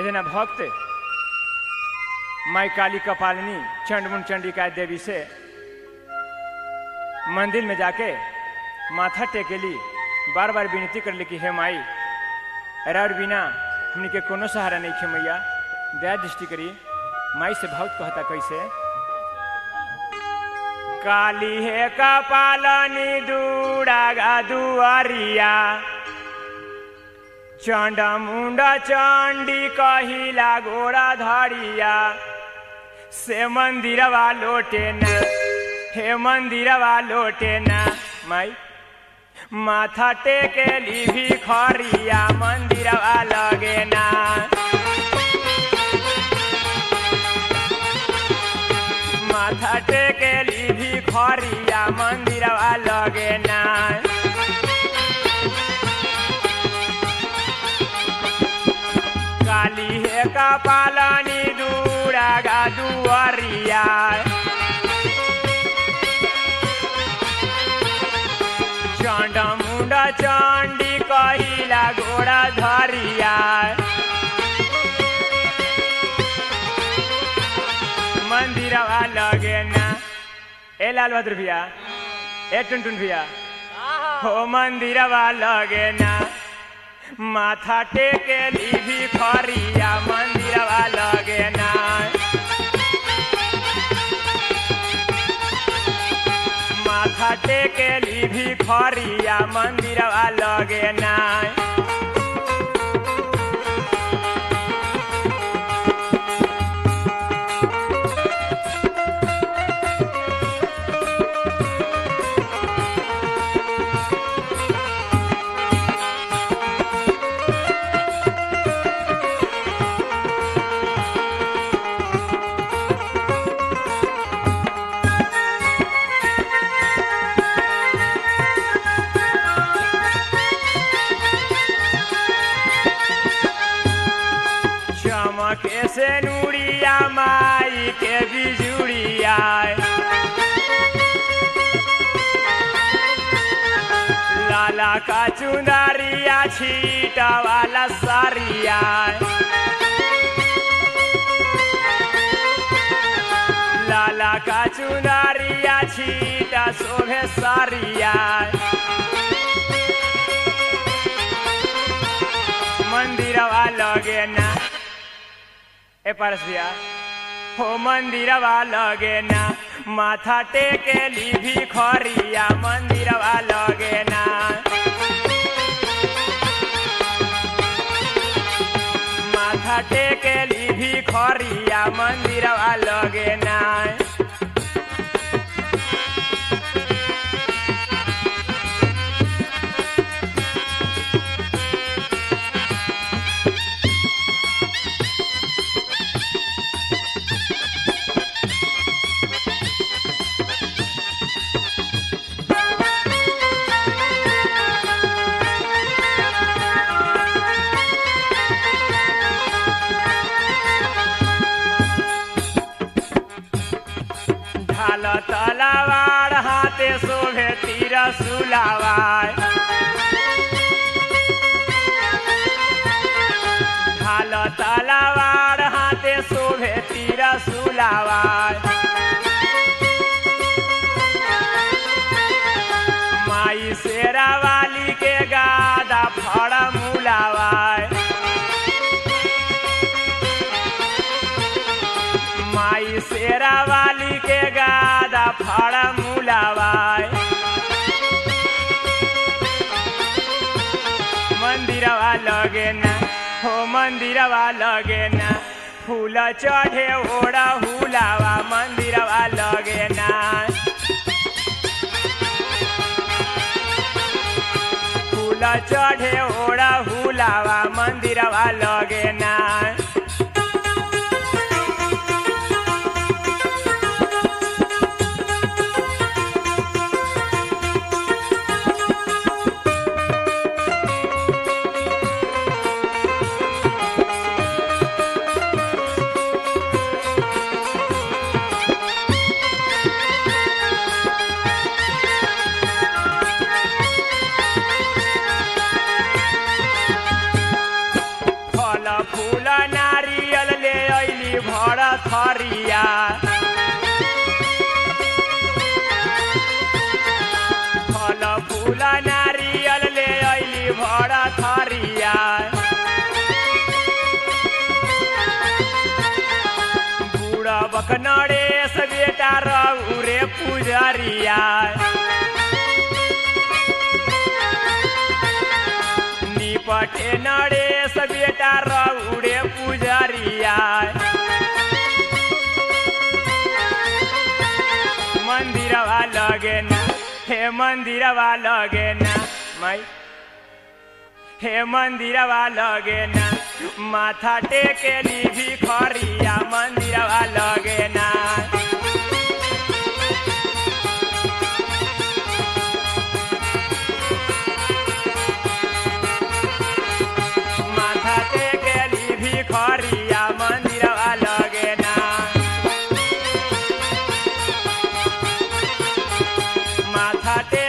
इतना भक्त माई काली कपालिनी चंडमुंड चंडिका देवी से मंदिर में जाके माथा टेकेली, बार बार विनती कर ली कि हे माई और बिना हमने के कोनो सहारा नहीं खे मैया, दया दृष्टि करी। माई से भक्त कहता कैसे, काली है कपालनी दूरागा दुआरिया, चंडा मुंडा चंडी कहिला गोड़ा धरिया, से मंदिरवा लोटे ना, हे मंदिरवा लोटे ना। माई माथा टेकेली भिखरिया, मंदिरवा लगे ना। माथा टेकेली भिखरिया, मंदिरवा लगे ना। काली है कपालनी दूरागा दुआरिया, चंडा मुंडा चंडी कहिला गोड़ा धरिया, मंदिरवा लगे ना। ए लाल बहादुर भैया, ए टुनटुन भैया, हो मंदिरवा लगे ना। माथा टेकेली भिखरिया, मंदिरवा लगे ना। माथा टेकेली भिखरिया, मंदिरवा लगे ना। कैसे नूरिया माई के बिजुड़िया, लाला का चुंदरिया छीटा वाला सारिया, लाला का चुंदरिया छीटा शोभे सारिया, मंदिरवा लगे ना। ए पारस भैया, हो मंदिरवा लगे ना। माथा टेकेली भिखरिया, मंदिरवा लगे ना। माथा टेकेली भिखरिया, मंदिरवा लगे ना। तलवार हाथे शोभे तीर सुलावा, ढाल तलवार हाथे शोभे तीर सुलावा, माई शेरा वाली के गादा फड़ मुलावा, माई शेरा वाली के गादा फड़ मुलावा, मंदिरवा लगे ना। हो मंदिरवा लगे ना। फूल चढ़े ओड़ा हुलावा, मंदिरवा लगे ना। फूल चढ़े ओड़ा हुलावा, मंदिरवा लगे ना। थरिया फल फूल नारियल ले अइली भरा थरिया बुढ़बक नरेश बेटा रउरे पुजरिया निपटे नरेश बेटा रउरे पुजरिया मंदिरवा लगे ना हे मंदिरवा लगे ना माई हे मंदिरवा लगे ना माथा टेकेली भिखरिया मंदिरवा लगे ना माथा टेकेली भिखरिया मंदिरवा लगे ना माथा